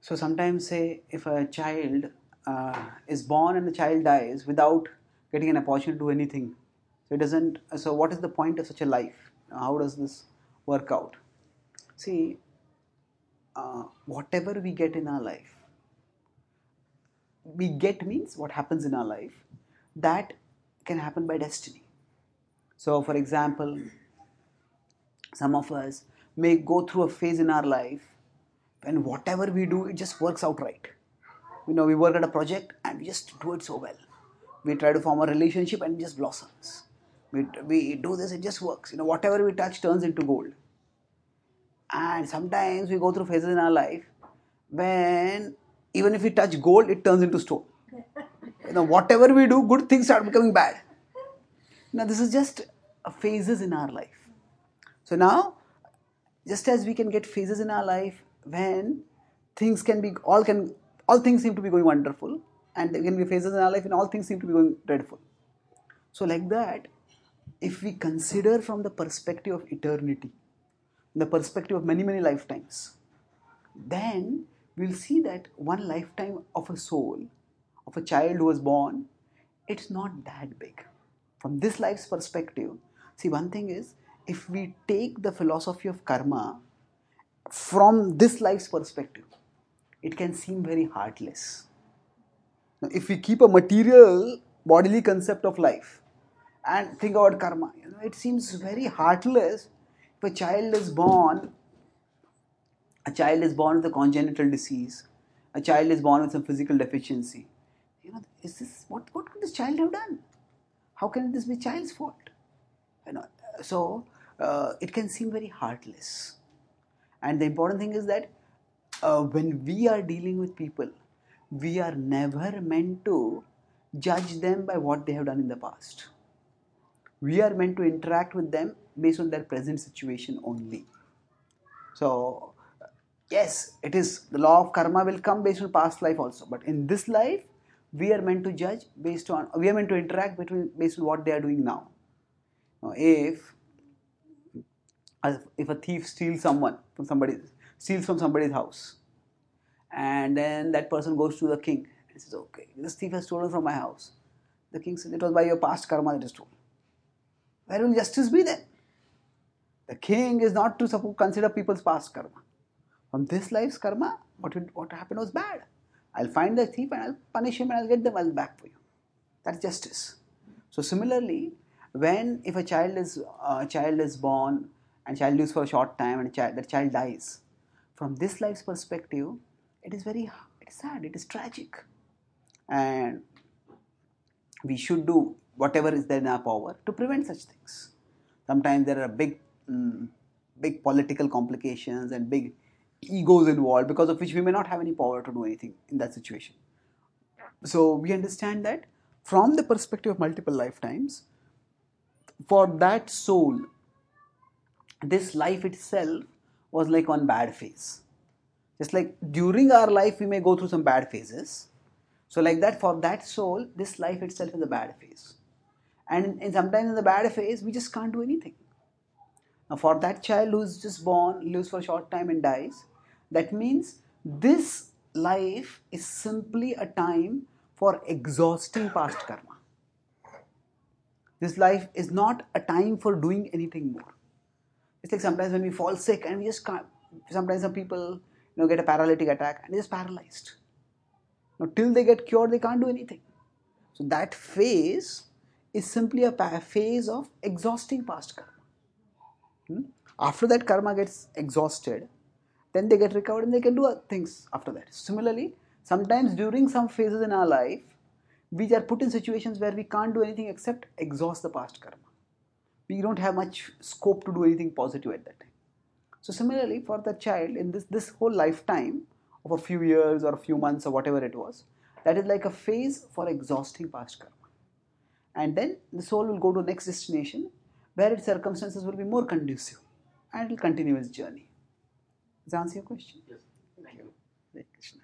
So sometimes, say, if a child is born and the child dies without getting an opportunity to do anything, so it doesn't. So what is the point of such a life? How does this work out? See, whatever we get in our life, we get means what happens in our life, that can happen by destiny. So, for example, some of us may go through a phase in our life when whatever we do, it just works out right. We work at a project and we just do it so well. We try to form a relationship and it just blossoms. We do this, it just works. Whatever we touch turns into gold. And sometimes we go through phases in our life when even if we touch gold, it turns into stone. Whatever we do, good things start becoming bad. Now, this is just phases in our life. So now, just as we can get phases in our life when things can be all things seem to be going wonderful, and there can be phases in our life when all things seem to be going dreadful. So, like that, if we consider from the perspective of eternity, the perspective of many lifetimes, then we'll see that one lifetime of a soul, of a child who was born, it's not that big. From this life's perspective, see, one thing is, if we take the philosophy of karma from this life's perspective, it can seem very heartless. Now, if we keep a material bodily concept of life and think about karma, it seems very heartless. If a child is born with a congenital disease, a child is born with some physical deficiency. Is this what could this child have done? How can this be child's fault? You know, so it can seem very heartless. And the important thing is that when we are dealing with people, we are never meant to judge them by what they have done in the past. We are meant to interact with them based on their present situation only. So, yes, it is the law of karma will come based on past life also, but in this life, we are meant to judge we are meant to interact based on what they are doing now. Now, if a thief steals from somebody's house, and then that person goes to the king and says, okay, this thief has stolen from my house. The king says, it was by your past karma that is stolen. Where will justice be then? The king is not to consider people's past karma. From this life's karma, what happened was bad. I'll find the thief and I'll punish him and I'll get them all back for you. That's justice. So similarly, if a child is born and child lives for a short time and that child dies, from this life's perspective, it is sad, it is tragic, and we should do whatever is there in our power to prevent such things. Sometimes there are big political complications and big egos involved, because of which we may not have any power to do anything in that situation. So we understand that from the perspective of multiple lifetimes, for that soul, this life itself was like one bad phase. Just like during our life, we may go through some bad phases. So like that, for that soul, this life itself is a bad phase. And sometimes in the bad phase, we just can't do anything. Now, for that child who's just born, lives for a short time and dies, that means this life is simply a time for exhausting past karma. This life is not a time for doing anything more. It's like sometimes when we fall sick and we just can't. Sometimes some people get a paralytic attack and they're just paralyzed. Now, till they get cured, they can't do anything. So that phase is simply a phase of exhausting past karma. After that karma gets exhausted, then they get recovered and they can do things after that. Similarly, sometimes during some phases in our life, we are put in situations where we can't do anything except exhaust the past karma. We don't have much scope to do anything positive at that time. So similarly, for the child, in this whole lifetime of a few years or a few months or whatever it was, that is like a phase for exhausting past karma. And then the soul will go to the next destination where its circumstances will be more conducive and it will continue its journey. Does that answer your question? Yes. Thank you. Hare Krishna.